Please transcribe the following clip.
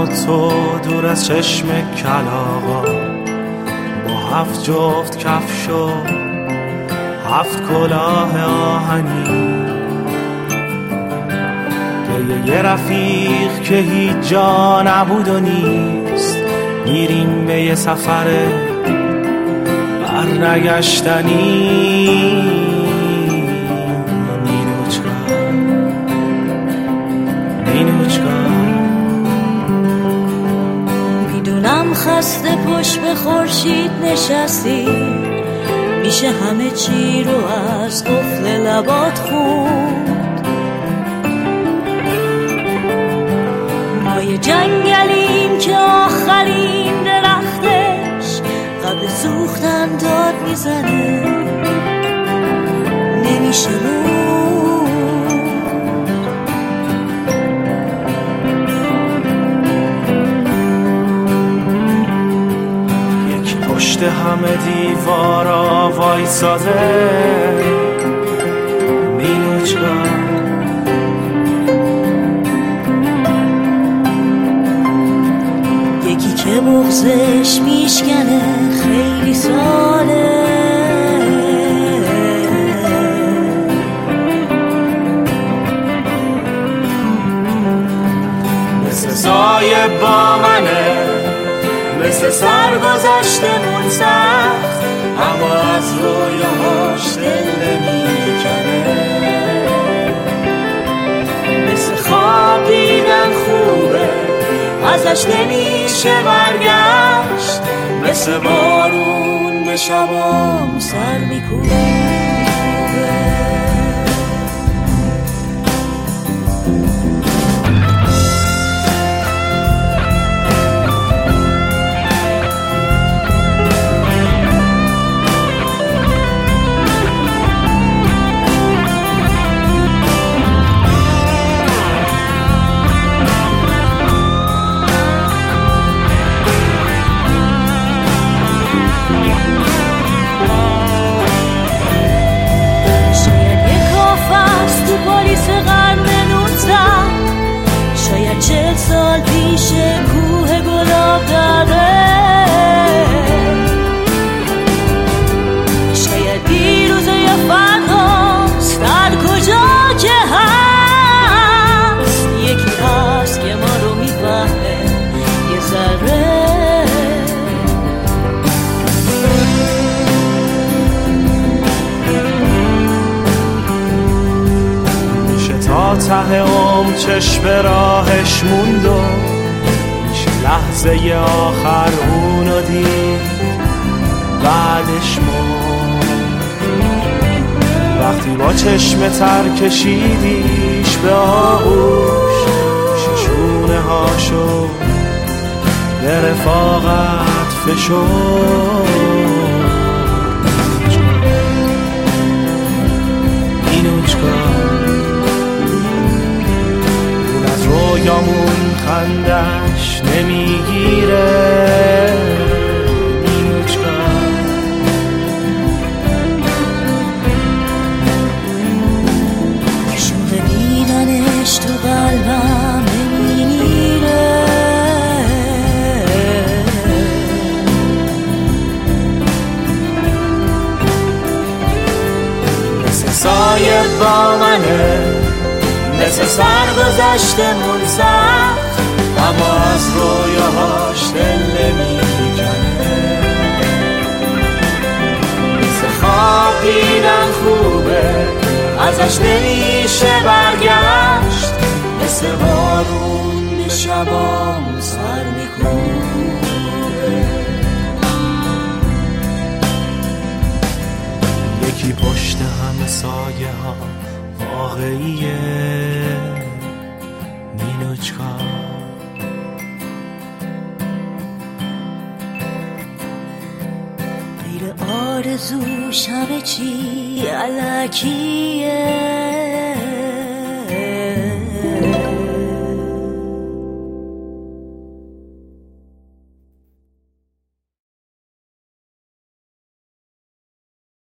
و تو دور از چشم کلاغا، با 7 جفت کفش و 7 کلاه آهنی، یه رفیق که هیچ جا نبود و نیست، میریم به یه سفر برنگشتنی. میدونم خسته پشت به خورشید نشستی، میشه همه چی رو از قفل لبات خوند. ما یه جنگلیم که آخرین درختش قبل سوختن داد میزنه، نمیشه پشت همه دیوارا وایساده، مینوچکا یکی که بغزش میشکنه خیلی ساله، مثل سایه با منه، مثل سرگذشتمون سخت، اما از رویاهاش دل نمیکنه. مثل خواب دیدن خوبه، ازش نمیشه برگشت، مثل بارون به شبام سر میکنه. پلیس قرن 19 شاید 40 سال پیش کوه گلاب داده، شاید دیروز یا فرداست، هر کجا که هست یکی هست که ما رو میفهمه یه ذره. تا ته چشم به راهش موند و میشه لحظه آخر اونو دید، بعدش موند. وقتی با چشم تر کشیدیش به آغوش، میشه شونه هاشو به رفاقت فشرد. رویامون خندش نمیگیره، مینوچکا شوق دیدنش تو قلبم نمیره. مثل سایه با منه، مثل سرگذشتمون سخت، اما از رویاهاش دل نمیکنه. مثل خواب دیدن خوبه، ازش نمیشه برگشت، مثل بارون به شبام سر میکنه. یکی پشت همه سایه ها واقعیه، مینوچکا غیر آرزوش همه چی الکیه.